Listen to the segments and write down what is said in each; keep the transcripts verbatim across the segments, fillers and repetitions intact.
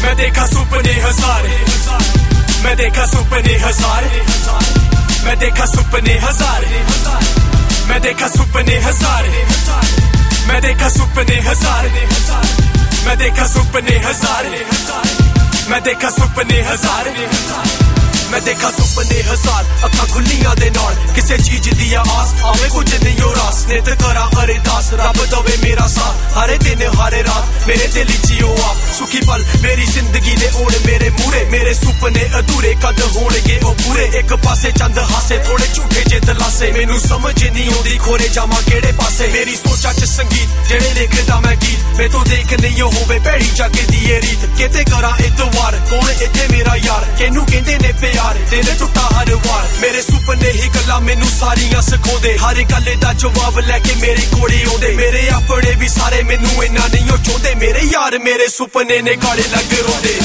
मैं देखा सुपने हजारे, मैं देखा सुपने हजारे, मैं देखा सुपने हजारे, मैं देखा सुपने हजारे, मैं देखा सुपने हजारे, मैं देखा सुपने हजारे, मैं देखा सुपने हजारे, मैं देखा सुपने हजार अखा खुलियां दे नाल किसे चीज दी आस आवे कुछ नहीं हो रास नित करा अरदास रब दवे मेरा साथ हरे दिन हरे रात मेरे दिल जियो आप सुखी पल मेरी जिंदगी ने ओढ़ मेरे मूरे मेरे सुपने अधूरे कद होणगे ओ पूरे एक पासे चंद हासे थोड़े झूठे जे दलासे मैनू समझ नहीं आउंदी खोरे जावां केड़े पासे मेरी सोचा च संगीत जेड़े लिखदा मैं गीत मैं तो देख नहीं होवे भैड़ी जग दी ए रीत किते करा इतवार कौन इत्थे मेरा यार किनू कहंदे ने प्यार दिल टुटा हर वार मेरे सुपने ही गल्लां मैनू सारियां सिखाउंदे हर गल दा जवाब लेके मेरे कोले आउंदे मेरे अपने भी सारे मैनू इन्ना नहीं ओ चाहुंदे मेरे यार मेरे सुपने ने गाड़े लग रोंदे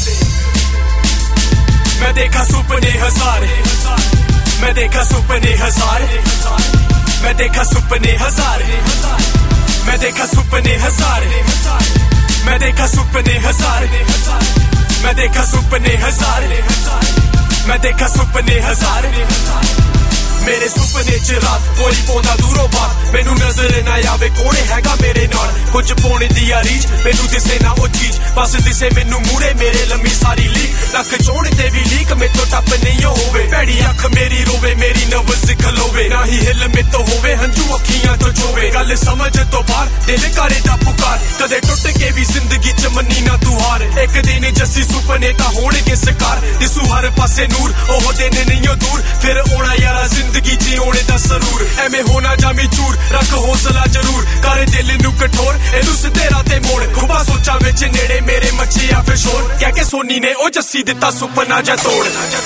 मैं देखा सुपने हजारे, मैं देखा सुपने हजारे, मैं देखा सुपने हजारे, मैं देखा सुपने हजारे, मैं देखा सुपने हजारे, मैं देखा सुपने हजारे, मैं देखा सुपने हजारे मेरे सुपने च रात कोई पौंदा दूरों बात मैनू नजर ना आवे कौन हैगा मेरे नाल कुछ पौने दी रीच मैनू दिसे ना ओ चीज बस दिसे मैनू मूरे मेरे लम्मी सारी लीक लख चौने ते भी लीक मैं तो टप नहीं होवे भैड़ी अख मेरी रोवे मेरी नब्ज खलोवे ना ही हिल में तो होवे हंजू अखियां तो चोवे गल समझ तो बाहर दिल करे दा पुकार कदे टुट के भी जिंदगी च मन्नी ना तू हार एक दिन जस्सी सुपने ता होणगे साकार दिसू हर पासे नूर ओह दिन नहीं ओ दूर फिर ओना यारा जिंदगी जीने दा सरूर एवें होना जामी चूर रख हौसला जरूर कर दिल नू कठोर एनू सिद्धे राह ते मोड़ खुबा सोचा विच नेड़े मेरे मचिया फिर शोर कह के सोनी ने ओ जस्सी दिता सुपना जा तोड़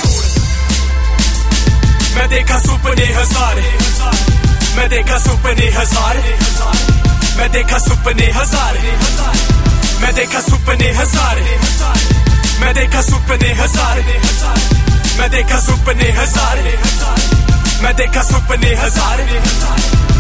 मैं देखा सुपने हजारे, मैं देखा सुपने हजारे, मैं देखा सुपने हजारे, मैं देखा सुपने हजारे, मैं देखा सुपने हजारे, मैं देखा सुपने हजारे, मैं देखा सुपने हजारे